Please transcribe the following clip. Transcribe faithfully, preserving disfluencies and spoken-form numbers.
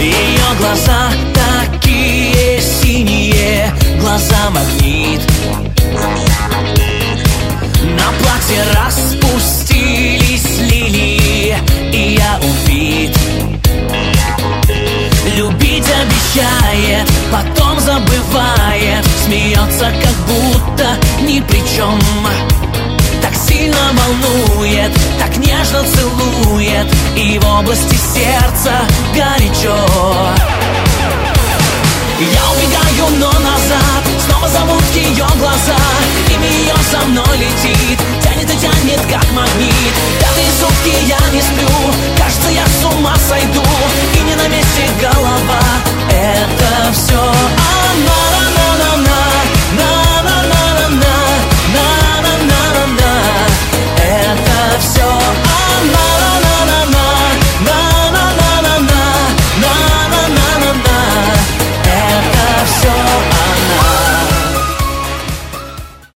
Ее глаза такие синие, глаза магнит. На платье распустились лилии, и я убит. Любить обещает, потом забывает, смеется, как будто ни при чем. Так сильно волнует, так нежно целует, и в области сердца горячо. Я убегаю, но назад снова зовут ее глаза. Имя ее со мной летит, тянет и тянет, как магнит. Пятые сутки я не сплю, кажется, я с ума сойду, и не на месте